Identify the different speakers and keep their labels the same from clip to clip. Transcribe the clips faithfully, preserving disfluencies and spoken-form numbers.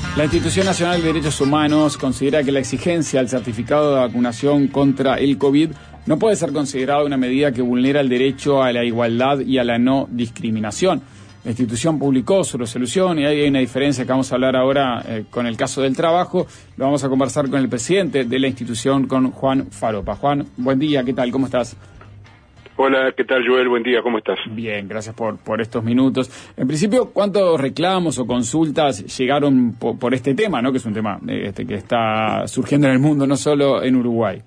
Speaker 1: La Institución Nacional de Derechos Humanos considera que la exigencia del certificado de vacunación contra el COVID no puede ser considerada una medida que vulnera el derecho a la igualdad y a la no discriminación. La institución publicó su resolución y hay una diferencia que vamos a hablar ahora eh, con el caso del trabajo. Lo vamos a conversar con el presidente de la institución, con Juan Faropa. Juan, buen día, ¿qué tal? ¿Cómo estás?
Speaker 2: Hola, ¿qué tal, Joel? Buen día, ¿cómo estás?
Speaker 1: Bien, gracias por, por estos minutos. En principio, ¿cuántos reclamos o consultas llegaron por, por este tema, ¿no? Que es un tema este, que está surgiendo en el mundo, no solo en Uruguay?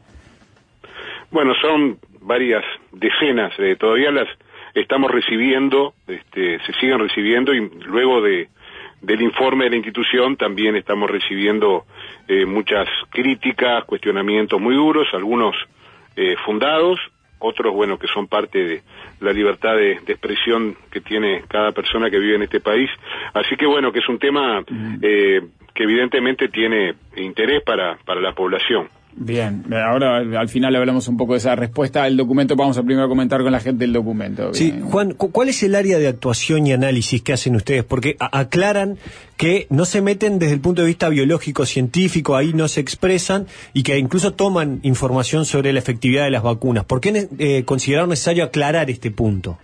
Speaker 2: Bueno, son varias decenas, eh, todavía las estamos recibiendo, este, se siguen recibiendo, y luego de del informe de la institución también estamos recibiendo eh, muchas críticas, cuestionamientos muy duros, algunos eh, fundados, otros, bueno, que son parte de la libertad de, de expresión que tiene cada persona que vive en este país. Así que, bueno, que es un tema eh, que evidentemente tiene interés para, para la población.
Speaker 1: Bien, ahora al final hablamos un poco de esa respuesta al documento. Vamos a primero comentar con la gente el documento. Bien.
Speaker 3: Sí, Juan, ¿cuál es el área de actuación y análisis que hacen ustedes? Porque aclaran que no se meten desde el punto de vista biológico, científico, ahí no se expresan, y que incluso toman información sobre la efectividad de las vacunas. ¿Por qué eh, consideraron necesario aclarar este punto?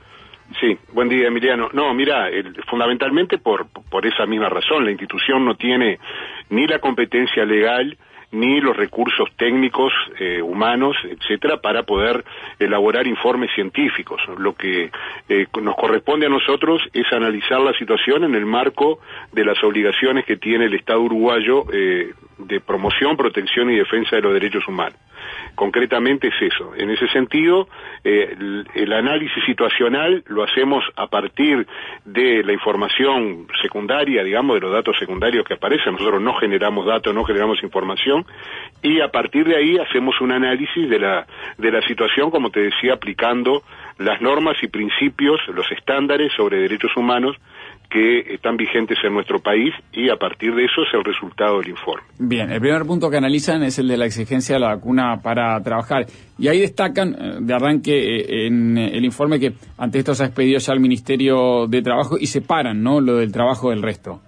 Speaker 2: Sí, buen día, Emiliano. No, mira, el, fundamentalmente por, por esa misma razón, la institución no tiene ni la competencia legal ni los recursos técnicos, eh, humanos, etcétera, para poder elaborar informes científicos. Lo que eh, nos corresponde a nosotros es analizar la situación en el marco de las obligaciones que tiene el Estado uruguayo eh, de promoción, protección y defensa de los derechos humanos. Concretamente es eso. En ese sentido, eh, el, el análisis situacional lo hacemos a partir de la información secundaria, digamos, de los datos secundarios que aparecen. Nosotros no generamos datos, no generamos información, y a partir de ahí hacemos un análisis de la de la situación, como te decía, aplicando las normas y principios, los estándares sobre derechos humanos que están vigentes en nuestro país, y a partir de eso es el resultado del informe.
Speaker 1: Bien, el primer punto que analizan es el de la exigencia de la vacuna para trabajar, y ahí destacan de arranque en el informe que ante esto se ha expedido ya al Ministerio de Trabajo y separan, ¿no?, lo del trabajo del resto.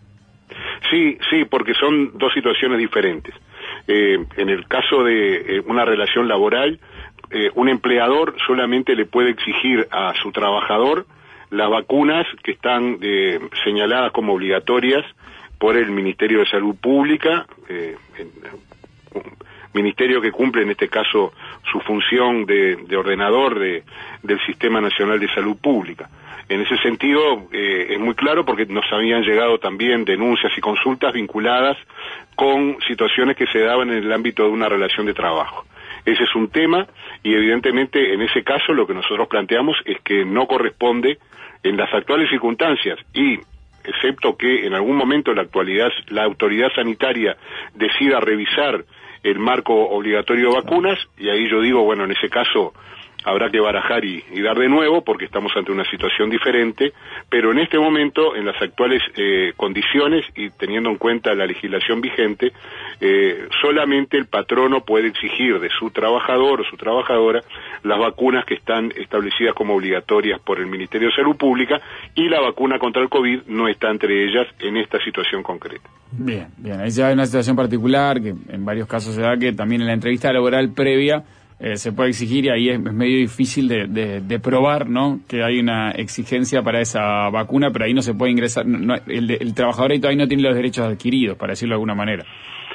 Speaker 2: Sí, sí, porque son dos situaciones diferentes. Eh, en el caso de eh, una relación laboral, eh, un empleador solamente le puede exigir a su trabajador las vacunas que están eh, señaladas como obligatorias por el Ministerio de Salud Pública, eh, un ministerio que cumple en este caso su función de, de ordenador de, del Sistema Nacional de Salud Pública. En ese sentido eh, es muy claro, porque nos habían llegado también denuncias y consultas vinculadas con situaciones que se daban en el ámbito de una relación de trabajo. Ese es un tema, y evidentemente en ese caso lo que nosotros planteamos es que no corresponde en las actuales circunstancias, y excepto que en algún momento la actualidad, la autoridad sanitaria decida revisar el marco obligatorio de vacunas, y ahí yo digo, bueno, en ese caso habrá que barajar y, y dar de nuevo, porque estamos ante una situación diferente, pero en este momento, en las actuales eh, condiciones y teniendo en cuenta la legislación vigente, eh, solamente el patrono puede exigir de su trabajador o su trabajadora las vacunas que están establecidas como obligatorias por el Ministerio de Salud Pública, y la vacuna contra el COVID no está entre ellas en esta situación concreta.
Speaker 1: Bien, bien, ahí ya hay una situación particular que en varios casos se da, que también en la entrevista laboral previa Eh, se puede exigir, y ahí es, es medio difícil de, de, de probar, ¿no?, que hay una exigencia para esa vacuna, pero ahí no se puede ingresar, no, el, el trabajador ahí todavía no tiene los derechos adquiridos, para decirlo de alguna manera.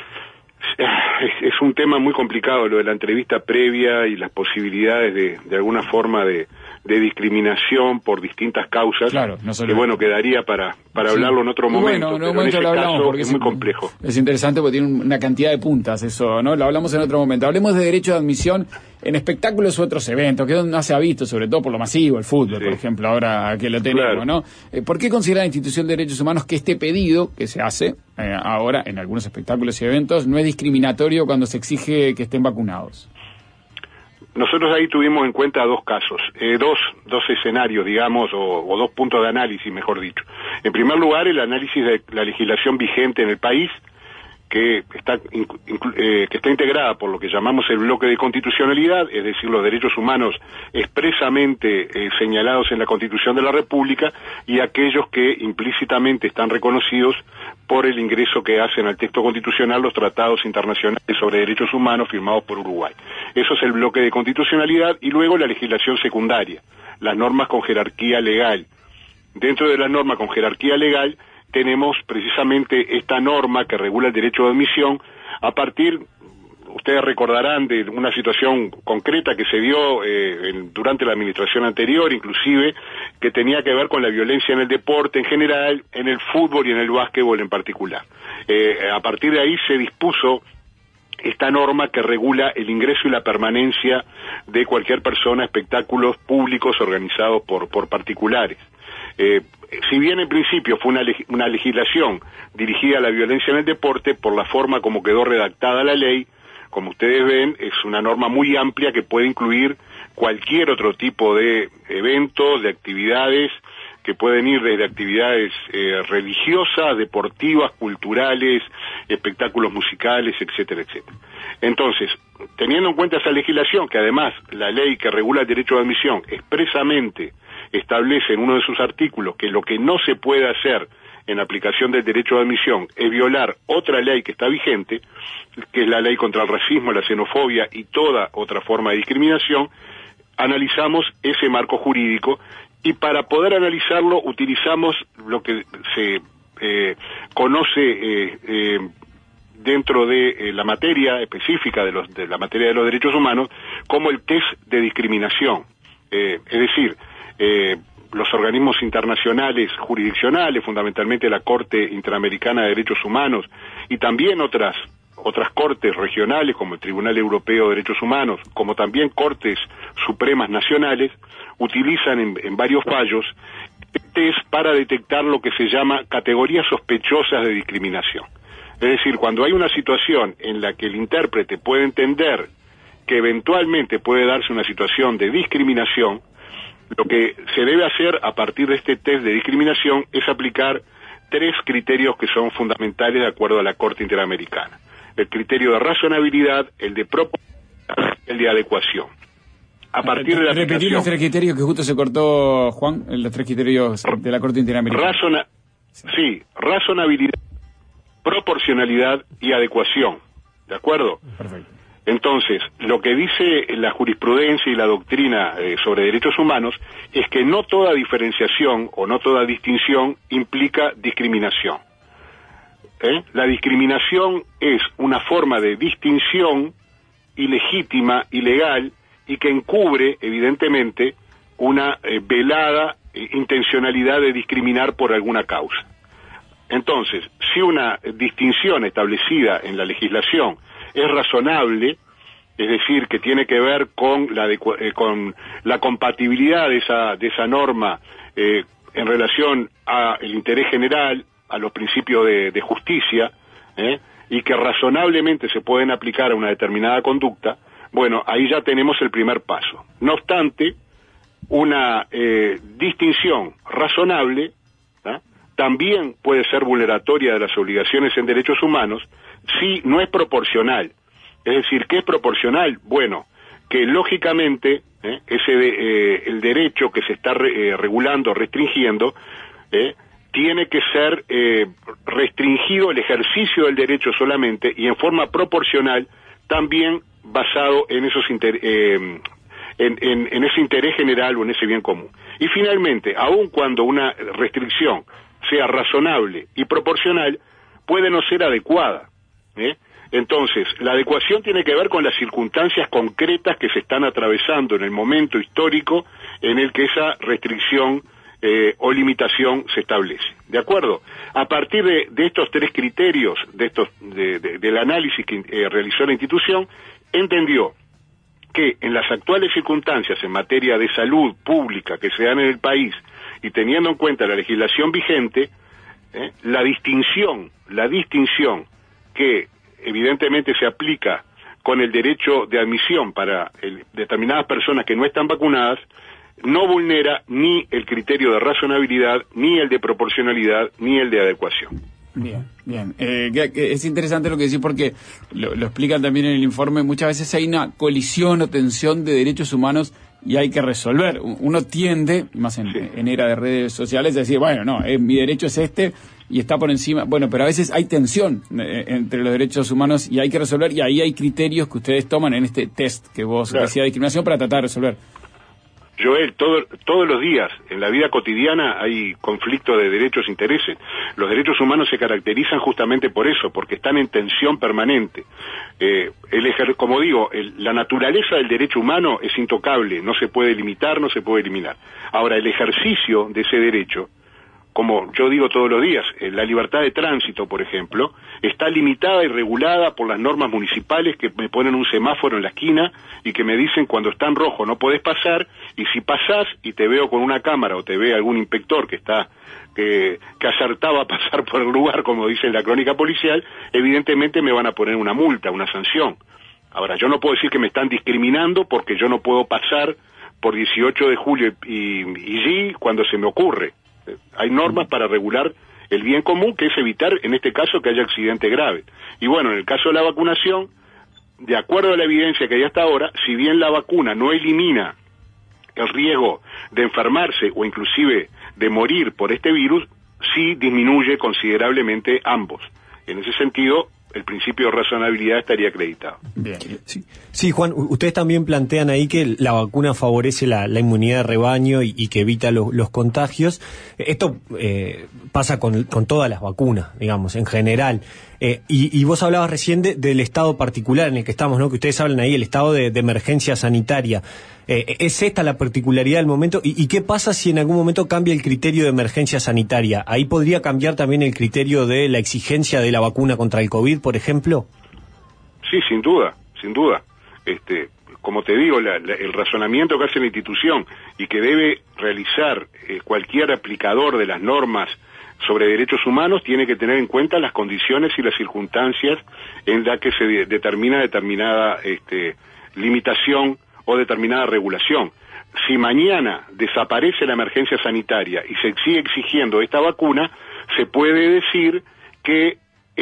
Speaker 2: Es, es un tema muy complicado lo de la entrevista previa y las posibilidades de, de alguna forma de, de discriminación por distintas causas,
Speaker 1: claro, no solo
Speaker 2: que bueno, quedaría para para sí. hablarlo en otro momento,
Speaker 1: bueno, en
Speaker 2: pero
Speaker 1: un momento
Speaker 2: en ese
Speaker 1: lo hablamos
Speaker 2: caso
Speaker 1: porque
Speaker 2: es
Speaker 1: es
Speaker 2: muy complejo.
Speaker 1: Es interesante porque tiene una cantidad de puntas eso, ¿no? Lo hablamos en otro momento. Hablemos de derecho de admisión en espectáculos u otros eventos, que no se ha visto, sobre todo por lo masivo, el fútbol, sí. por ejemplo, ahora que lo tenemos, claro. ¿no? Eh, ¿Por qué considera la Institución de Derechos Humanos que este pedido que se hace eh, ahora en algunos espectáculos y eventos no es discriminatorio cuando se exige que estén vacunados?
Speaker 2: Nosotros ahí tuvimos en cuenta dos casos, eh, dos dos escenarios, digamos, o, o dos puntos de análisis, mejor dicho. En primer lugar, el análisis de la legislación vigente en el país, que está, eh, que está integrada por lo que llamamos el bloque de constitucionalidad, es decir, los derechos humanos expresamente eh, señalados en la Constitución de la República, y aquellos que implícitamente están reconocidos por el ingreso que hacen al texto constitucional los tratados internacionales sobre derechos humanos firmados por Uruguay. Eso es el bloque de constitucionalidad, y luego la legislación secundaria, las normas con jerarquía legal. Dentro de las normas con jerarquía legal tenemos precisamente esta norma que regula el derecho de admisión a partir, ustedes recordarán, de una situación concreta que se dio eh, en, durante la administración anterior, inclusive, que tenía que ver con la violencia en el deporte en general, en el fútbol y en el básquetbol en particular. Eh, a partir de ahí se dispuso esta norma que regula el ingreso y la permanencia de cualquier persona a espectáculos públicos organizados por, por particulares. Eh, si bien en principio fue una, leg una legislación dirigida a la violencia en el deporte, por la forma como quedó redactada la ley, como ustedes ven, es una norma muy amplia que puede incluir cualquier otro tipo de eventos, de actividades, que pueden ir desde actividades eh, religiosas, deportivas, culturales, espectáculos musicales, etcétera, etcétera. Entonces, teniendo en cuenta esa legislación, que además la ley que regula el derecho de admisión expresamente establece en uno de sus artículos que lo que no se puede hacer en aplicación del derecho de admisión es violar otra ley que está vigente, que es la ley contra el racismo, la xenofobia y toda otra forma de discriminación, analizamos ese marco jurídico, y para poder analizarlo utilizamos lo que se eh, conoce eh, eh, dentro de eh, la materia específica de, los, de la materia de los derechos humanos como el test de discriminación. Eh, es decir, eh, los organismos internacionales jurisdiccionales, fundamentalmente la Corte Interamericana de Derechos Humanos y también otras otras cortes regionales como el Tribunal Europeo de Derechos Humanos, como también cortes supremas nacionales, utilizan en, en varios fallos test para detectar lo que se llama categorías sospechosas de discriminación. Es decir, cuando hay una situación en la que el intérprete puede entender que eventualmente puede darse una situación de discriminación, lo que se debe hacer a partir de este test de discriminación es aplicar tres criterios que son fundamentales de acuerdo a la Corte Interamericana. El criterio de razonabilidad, el de proporcionalidad, el de adecuación. A partir de la
Speaker 1: Repetir los tres criterios que justo se cortó, Juan, los tres criterios de la Corte Interamericana.
Speaker 2: Razona sí. sí, razonabilidad, proporcionalidad y adecuación. ¿De acuerdo?
Speaker 1: Perfecto.
Speaker 2: Entonces, lo que dice la jurisprudencia y la doctrina eh, sobre derechos humanos es que no toda diferenciación o no toda distinción implica discriminación. ¿Eh? La discriminación es una forma de distinción ilegítima, ilegal, y que encubre, evidentemente, una eh, velada eh, intencionalidad de discriminar por alguna causa. Entonces, si una distinción establecida en la legislación es razonable, es decir, que tiene que ver con la, eh, con la compatibilidad de esa, de esa norma eh, en relación al interés general, a los principios de, de justicia, ¿eh? y que razonablemente se pueden aplicar a una determinada conducta, bueno, ahí ya tenemos el primer paso. No obstante, una eh, distinción razonable ¿eh? también puede ser vulneratoria de las obligaciones en derechos humanos si no es proporcional. Es decir, ¿qué es proporcional? Bueno, que lógicamente ¿eh? ese de, eh, el derecho que se está re, eh, regulando, restringiendo, ¿eh? tiene que ser eh, restringido el ejercicio del derecho solamente y en forma proporcional, también basado en esos inter, eh, en, en, en ese interés general o en ese bien común. Y finalmente, aun cuando una restricción sea razonable y proporcional, puede no ser adecuada. ¿eh? Entonces, la adecuación tiene que ver con las circunstancias concretas que se están atravesando en el momento histórico en el que esa restricción Eh, o limitación se establece. ¿De acuerdo? A partir de, de estos tres criterios, de estos de, de, del análisis que eh, realizó la institución, entendió que en las actuales circunstancias en materia de salud pública que se dan en el país y teniendo en cuenta la legislación vigente, eh, la distinción, la distinción que evidentemente se aplica con el derecho de admisión para el, determinadas personas que no están vacunadas, no vulnera ni el criterio de razonabilidad, ni el de proporcionalidad, ni el de adecuación.
Speaker 1: Bien, bien. Eh, que, que es interesante lo que decís porque lo, lo explican también en el informe. Muchas veces hay una colisión o tensión de derechos humanos y hay que resolver. Uno tiende, más en, sí. en era de redes sociales, a decir, bueno, no, eh, mi derecho es este y está por encima. Bueno, pero a veces hay tensión eh, entre los derechos humanos y hay que resolver, y ahí hay criterios que ustedes toman en este test que vos claro. decías de discriminación para tratar de resolver.
Speaker 2: Joel, todo, todos los días en la vida cotidiana hay conflicto de derechos e intereses. Los derechos humanos se caracterizan justamente por eso, porque están en tensión permanente. Eh, el ejer, como digo, el, la naturaleza del derecho humano es intocable, no se puede limitar, no se puede eliminar. Ahora, el ejercicio de ese derecho, como yo digo todos los días, la libertad de tránsito, por ejemplo, está limitada y regulada por las normas municipales que me ponen un semáforo en la esquina y que me dicen cuando está en rojo no podés pasar, y si pasás y te veo con una cámara o te ve algún inspector que está que, que acertaba a pasar por el lugar, como dice en la crónica policial, evidentemente me van a poner una multa, una sanción. Ahora, yo no puedo decir que me están discriminando porque yo no puedo pasar por dieciocho de julio y, y G cuando se me ocurre. Hay normas para regular el bien común, que es evitar, en este caso, que haya accidente grave. Y bueno, en el caso de la vacunación, de acuerdo a la evidencia que hay hasta ahora, si bien la vacuna no elimina el riesgo de enfermarse o inclusive de morir por este virus, sí disminuye considerablemente ambos. En ese sentido, el principio de razonabilidad estaría acreditado.
Speaker 3: Bien. Sí, sí, Juan, ustedes también plantean ahí que la vacuna favorece la, la inmunidad de rebaño y, y que evita lo, los contagios. Esto eh, pasa con, con todas las vacunas, digamos, en general. Eh, y, y vos hablabas recién de, del estado particular en el que estamos, ¿no? Que ustedes hablan ahí, el estado de, de emergencia sanitaria. Eh, ¿Es esta la particularidad del momento? ¿Y, ¿Y qué pasa si en algún momento cambia el criterio de emergencia sanitaria? ¿Ahí podría cambiar también el criterio de la exigencia de la vacuna contra el COVID, por ejemplo?
Speaker 2: Sí, sin duda, sin duda. Este, como te digo, la, la, el razonamiento que hace la institución y que debe realizar eh, cualquier aplicador de las normas sobre derechos humanos tiene que tener en cuenta las condiciones y las circunstancias en las que se de, determina determinada este, limitación o determinada regulación. Si mañana desaparece la emergencia sanitaria y se sigue exigiendo esta vacuna, se puede decir que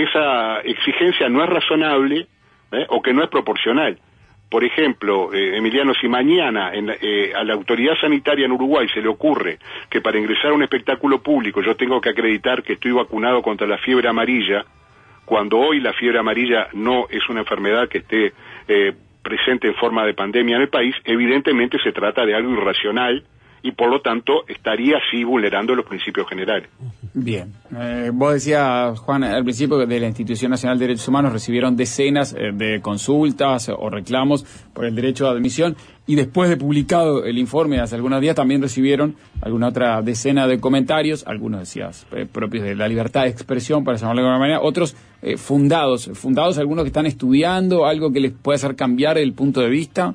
Speaker 2: esa exigencia no es razonable ¿eh? o que no es proporcional. Por ejemplo, eh, Emiliano, si mañana en la, eh, a la autoridad sanitaria en Uruguay se le ocurre que para ingresar a un espectáculo público yo tengo que acreditar que estoy vacunado contra la fiebre amarilla, cuando hoy la fiebre amarilla no es una enfermedad que esté eh, presente en forma de pandemia en el país, evidentemente se trata de algo irracional y por lo tanto estaría así vulnerando los principios generales.
Speaker 1: Bien. Eh, vos decías, Juan, al principio que de la Institución Nacional de Derechos Humanos recibieron decenas eh, de consultas o reclamos por el derecho de admisión, y después de publicado el informe hace algunos días también recibieron alguna otra decena de comentarios, algunos decías eh, propios de la libertad de expresión, para llamarlo de alguna manera, otros eh, fundados, fundados algunos que están estudiando algo que les puede hacer cambiar el punto de vista.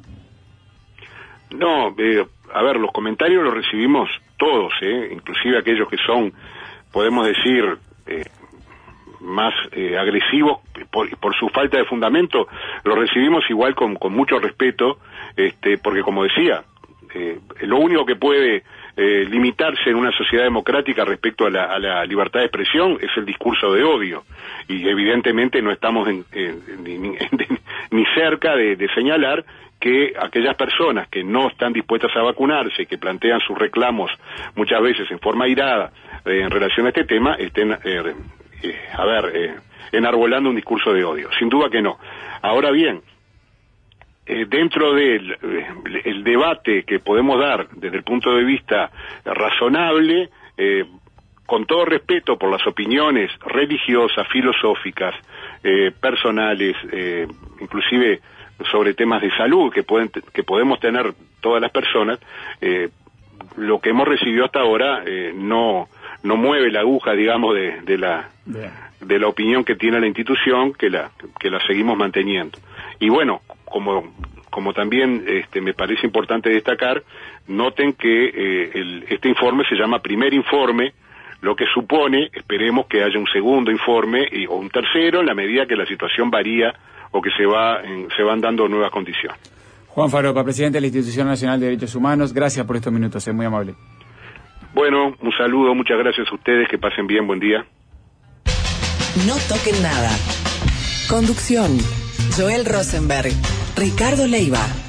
Speaker 2: No, eh, a ver, los comentarios los recibimos todos, eh, inclusive aquellos que son, podemos decir, eh, más eh, agresivos por, por su falta de fundamento, los recibimos igual con, con mucho respeto, este, porque como decía, eh, lo único que puede eh, limitarse en una sociedad democrática respecto a la, a la libertad de expresión es el discurso de odio, y evidentemente no estamos en, en, ni, ni, ni cerca de, de señalar que aquellas personas que no están dispuestas a vacunarse, que plantean sus reclamos muchas veces en forma airada eh, en relación a este tema, estén, eh, eh, a ver, eh, enarbolando un discurso de odio. Sin duda que no. Ahora bien, eh, dentro del eh, el debate que podemos dar desde el punto de vista razonable, eh, con todo respeto por las opiniones religiosas, filosóficas, eh, personales, eh, inclusive sobre temas de salud que pueden que podemos tener todas las personas, eh, lo que hemos recibido hasta ahora eh, no no mueve la aguja, digamos, de, de la de la opinión que tiene la institución, que la que la seguimos manteniendo. Y bueno, como como también este, me parece importante destacar, noten que eh, el, este informe se llama primer informe, lo que supone, esperemos que haya un segundo informe y, o un tercero en la medida que la situación varía o que se va en, se van dando nuevas condiciones.
Speaker 1: Juan Faropa, presidente de la Institución Nacional de Derechos Humanos, gracias por estos minutos, es muy amable.
Speaker 2: Bueno, un saludo, muchas gracias a ustedes, que pasen bien, buen día.
Speaker 4: No toquen nada. Conducción: Joel Rosenberg, Ricardo Leiva.